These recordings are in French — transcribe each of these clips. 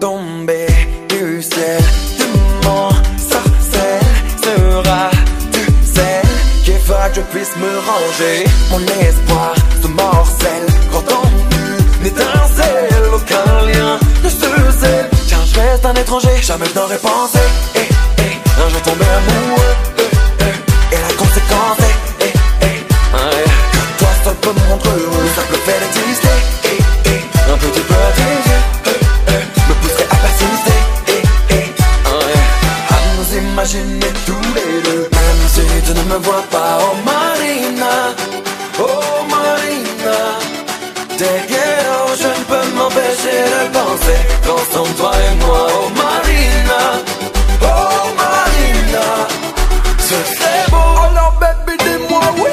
tomber du ciel. Tu m'en sorcelles, sera-tu celle qui fera que je puisse me ranger? Mon espoir se morcelle quand on une étincelle. Aucun lien ne se scelle, car je reste un étranger, jamais je n'aurais pensé un jour tomber amoureux. Et la conséquence est que toi seul peux me rendre heureux. Le simple fait d'exister, un petit peu à tes yeux, me pousserait à persister, à nous imaginer tous les deux. Même si tu ne me vois pas, oh Marina, oh Marina, te quiero, je ne peux m'empêcher de penser qu'ensemble toi et moi, oh Marina, oh Marina, ce serait beau. Alors baby dis-moi oui.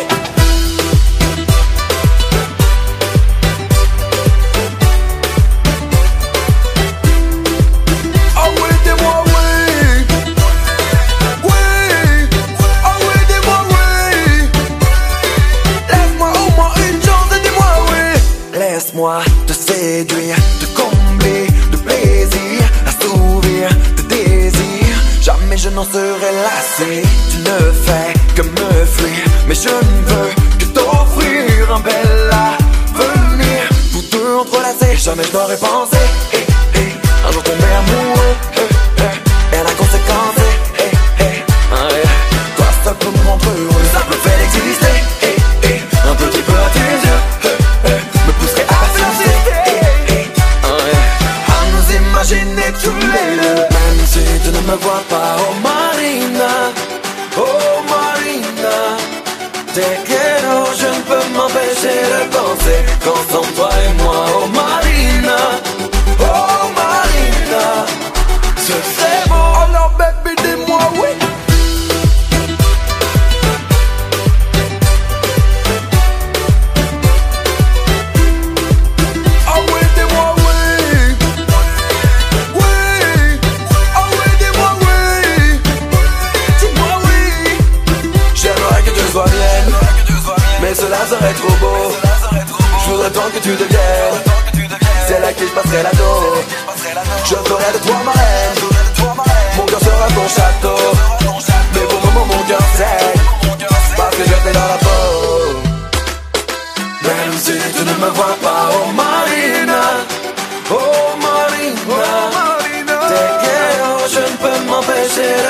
Ah oui dis-moi oui. Oui. Ah oui dis-moi oui. Laisse-moi au moins une chance et dis-moi oui. Laisse-moi te séduire, te combler de plaisir, assouvir tes désirs. Jamais je n'en serai lassé. Tu ne fais que me fuir, mais je ne veux que t'offrir un bel avenir. Tous deux entrelacés, jamais je n'aurais pensé un jour tomber amoureux. Et la conséquence est toi seul peux me rendre heureux. Le simple fait d'exister, un petit peu à tes yeux, me pousserait à persister, à nous imaginer tous les deux. Même si tu ne me vois pas, oh Marina, oh Marina, te quiero, je ne peux m'empêcher de penser qu'ensemble toi et moi, oh Marina, oh Marina, ce serait beau. Alors baby dis-moi oui. Ah oui dis-moi oui. Oui. Ah oui dis-moi oui. Dis-moi oui. J'aimerais que tu sois mienne, mais cela serait trop beau. Je voudrais tant que tu deviennes celle à qui je passerai l'anneau. Je ferai de toi ma reine, mon cœur sera ton château. Mais pour le moment mon cœur saigne, parce que je t'ai dans la peau. Même si tu ne me vois pas, oh Marina, oh Marina, te quiero, je ne peux m'empêcher de